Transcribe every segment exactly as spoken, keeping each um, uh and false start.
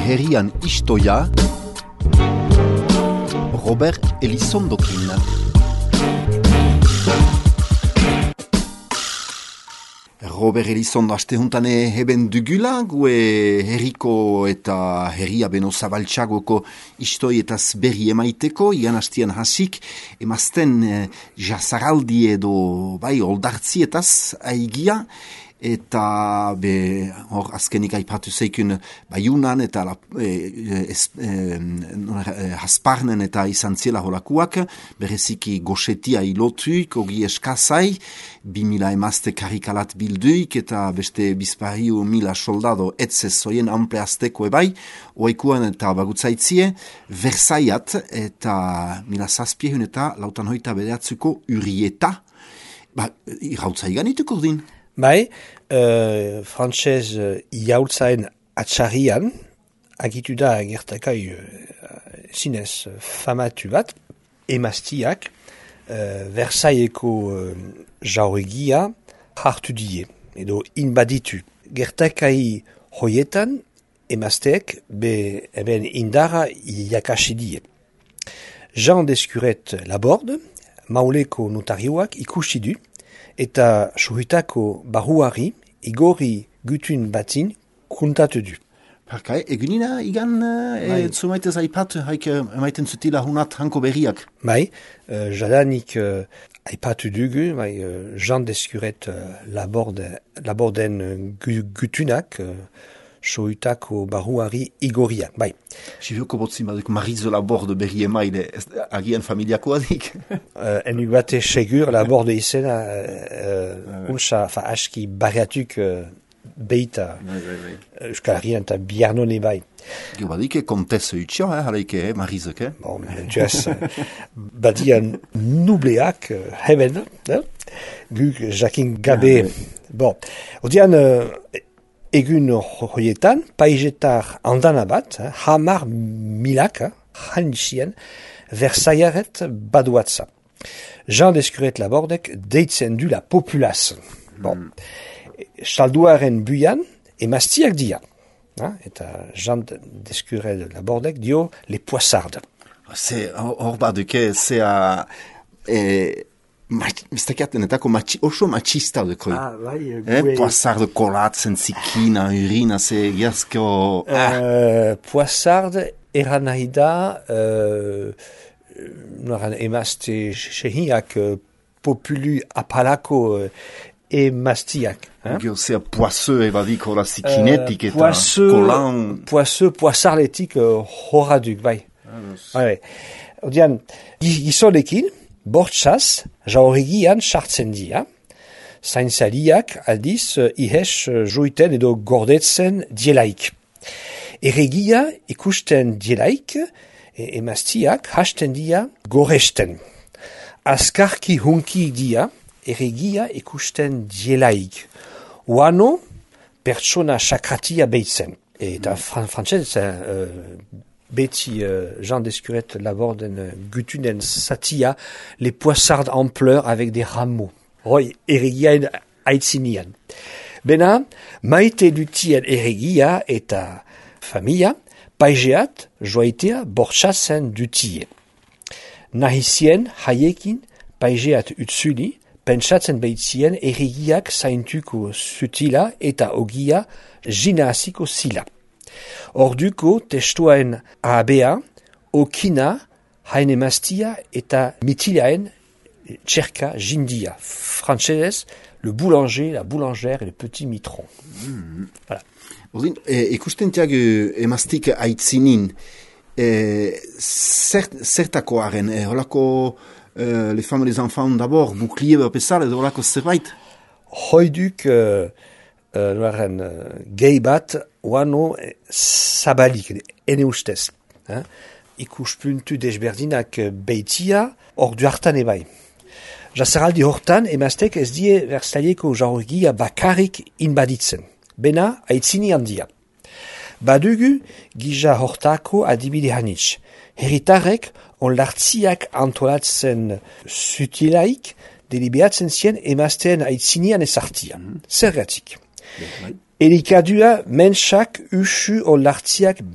herrian istoia, Robert Elizondokin. Robert Elizondo astehuntan heben dugula, gue herriko eta herria beno zabaltxagoko istoietaz berri emaiteko, igan hastian hasik, emazten eh, jazaraldi edo bai oldartzietaz aigia, eta be, hor azkenik aipatu zeikun baiunan eta la, e, es, e, hasparnen eta izan ziela holakuak, bereziki goxetia ilotuik, ogi eskazai, bi mila emazte karikalat bilduik eta beste bizpariu mila soldado etzez zoien ampleazteko ebai, oaikuan eta bagutzaitzie, Versaiat eta mila zazpiehun eta lautan hoita bedeatzuko urieta, ba, irautza iganituko din. Bai, uh, frantzez uh, iaultzaen atxarrian, agitu da gertakai uh, zinez uh, famatu bat, emaztiak, uh, Versailleko uh, jauregia hartu die, edo inbaditu. Gertakai hoietan, emazteek be eben indara iakasi die. Jean d'Escuret Laborde, Mauleko notarioak ikusi du, eta suhitako barruari igorri gutun batin kuntatu du. Parka, egunina igan e, zumaitez aipatu, haik emaiten zutila hunat hanko berriak. Bai, uh, jadanik uh, aipatu dugu, bai, uh, Jean d'Escuret uh, laborde, laborden uh, gutunak, uh, suhitako barruari igorriak, bai. Sibioko botzin baduk Marizo Laborde berri emaile, agian familiakoa dik? uh, enuk bate segur Laborde izena, uh, unsa, fa aski barriatuk uh, beita, Euskal Herrian eta biarnone bai. Gio badike kontese utxio, eh, haleike, eh, Marizek, eh? Bon, tu ez, badian nubleak, uh, heben, eh? Guk jakin gabe, bon, odian, uh, egun horietan, paizetar andana bat, eh, hamar milak, eh, hanixien, Versaillaret baduatza. Jean d'Escuret Labordek deitzen du la populaz. Bon. Mm. Salduaren buian, emaztiak dia. Eh, eta Jean d'Escuret Labordek dio les poissardes. Se, hor baduke, zea... Eh, Mistakiatenetako machi, oso machista dekoi. Ah, bai. Eh, poissarde kolatzen, zikina, urina, ze giazko... Uh, poissarde eran nahi da, uh, noran emazte sehiak uh, populu apalako uh, emaztiak. Eh? Gio, zea poisseux ebadiko la zikinetik uh, eta kolan... Poisseux, poissarletik uh, horaduk, bai. Ah, bai. Odian, gizonekin, bortxaz, jauregian sartzen dia, zaintzaliak aldiz uh, ihes uh, joiten edo gordetzen dielaik. Erregia ikusten dielaik, e, emaztiak hasten dia goresten. Azkarki hunki dia, erregia ikusten dielaik. Uano, pertsona sakratia behitzen. Eta fran frantzez, uh, beti uh, Jean d'Escuret Laborden uh, gutunen satia les poissardes en pleurs avec des rameaux. Roi erregiaen aitzinian. Bena, maite dutien erregia eta familia, paizeat joaitea bortxatzen dutie. Nahizien haiekin paizeat utzuli, pentsatzen behitzien erregiak zaintuko zutila eta ogia jinaziko zila. Orduko testuaen ahabea, okina, hain emaztia eta mitilaen txerka jindia. Frantzez, le boulanger, la boulangère et le petit mitron. Mm. Voilà. Ordin, e, ikusten tiag emaztik aitzinin, e, zert, zertakoaren, e, holako e, les femmes et les enfants d'abord, bouclier bepesal, edo holako zerbait? Hoiduk... Uh, Uh, Noaren uh, gehi bat oano eh, zabalik, ene ustez. Eh? Ikuspuntu desberdinak behitia, ordu hartan ebai. Jazaraldi hortan, emaztek ez die Versailleko jauregia bakarrik inbaditzen. Bena, aitzini handia. Badugu, gija hortako adibide hanitz. Herritarrek, onlartziak antolatzen zutilaik, delibeatzen zien emazteen aitzinian ezartia. Mm. Zergatik. Elikadua mensak usu onlartziak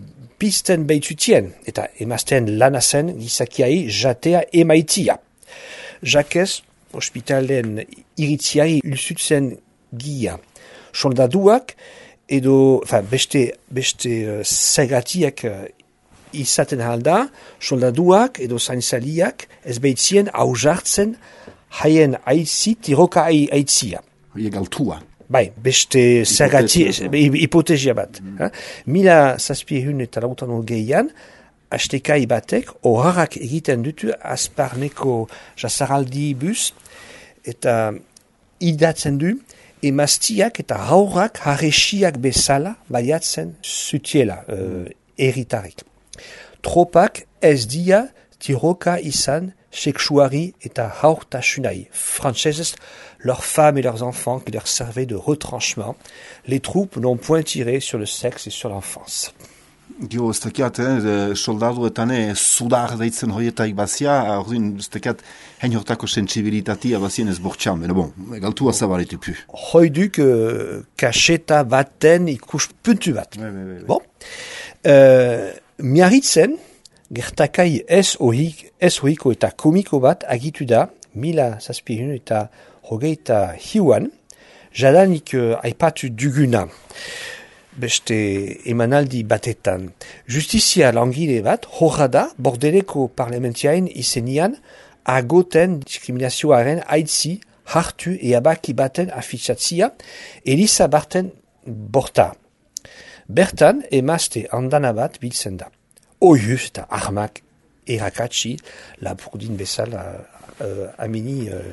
pizten behitzutien, eta emazten lanazen gizakiai jatea emaitia. Jakez, ospitalen iritziari ulzutzen gia. Soldaduak edo, enfin, beste, beste uh, segatiak uh, izaten halda, soldaduak edo zainzaliak ez behitzien haujartzen haien aitzi tiroka aitzia. Hoiek altua. Bai, beste zergati, hipotesia bat. Mm. Ha? Mila zazpiehun eta lautan hogeian, astekai batek horarrak egiten dutu azparneko jazaraldi bus, eta idatzen du, emaztiak eta haurrak harresiak bezala baiatzen zutiela, uh, erritarik. Tropak ez dia tiroka izan sexuari eta haurtasunai. Frantsesez, leurs femmes et leurs enfants qui leur servaient de retranchement. Les troupes n'ont point tiré sur le sexe et sur l'enfance. Jo, ez tekiat, eh, soldaduetan sudar deitzen horietaik bazia, ordin, ez tekiat, hein hortako sensibilitatea bazien ez bortxan, pero bon, galtua zabaletu pu. Hoiduk uh, kaseta baten ikus puntu bat. Ouais, ouais, ouais, bon. Uh, miarritzen, gertakai ez ohik, ez ohiko eta komiko bat agitu da, mila zazpihun eta hogeita hiuan, jadanik uh, aipatu duguna. Beste emanaldi batetan. Justizia langile bat, horra da, bordeleko parlamentiaen izenian, agoten diskriminazioaren aitzi, hartu eabaki baten afitsatzia, Elisa Barten borta. Bertan, emazte andana bat biltzen da. Oiuz eta armak erakatsi, lapurdin bezala uh, amini uh,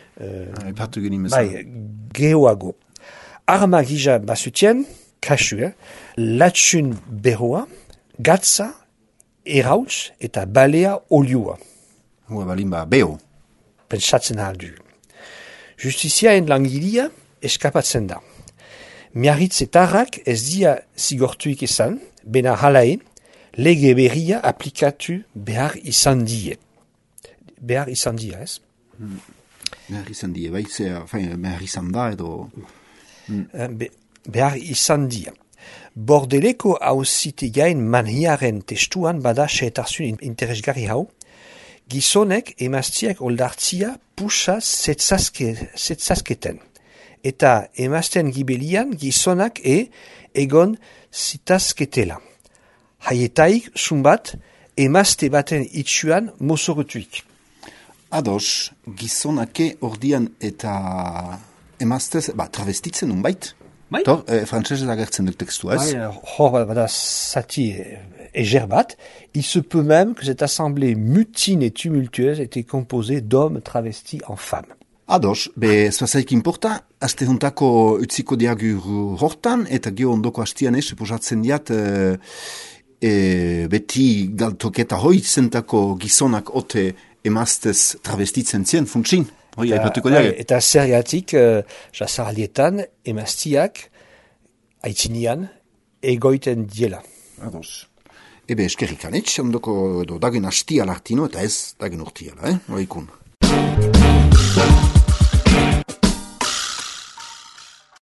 uh, bai, geoago. Arma gija basutien, kasu, eh? Latxun beroa, gatza, erauts eta balea oliua. Hua balin ba, beho. Pentsatzen aldu. Justiziaen langilia eskapatzen da. Miarritzetarrak ez dia zigortuik izan, bena halae, lege berria aplikatu behar izan die. Behar izan die, ez? Hmm. Behar izan die, bai, zera, behar izan da edo... Hmm. Be, behar izan die. Bordeleko hauzitegain manhiaren testuan bada seetarzun interesgarri hau, gizonek emaztiak oldartzia pusa zetzazketen. Eta emazten gibelian gizonak e egon zitazketela. Haietaik zumbat emazte baten itxuan mozorutuik. Ados, gizonake ordian eta emaztez, ba, travestitzen unbait? Bai? Tor, eh, frantsesez agertzen duk tekstu, ez? Bai, hor bada zati eger bat. Il se peut même que cette assemblée mutine et tumultueuse était composée d'hommes travestis en femmes. Ados, be zuazaik inporta, aste juntako utziko diagur hortan, eta gio ondoko hastian ez, suposatzen diat, e, e, beti galtoketa hoi zentako gizonak ote emaztez travestitzen zien, funtsin? Hoi, aipatuko diage. Eta zergatik, uh, jazaraldietan, emaztiak, aitzinian, egoiten diela. Ados. Ebe eskerrik anetx, ondoko edo dagen hastia lartino, eta ez dagen urtiala, eh? Oikun.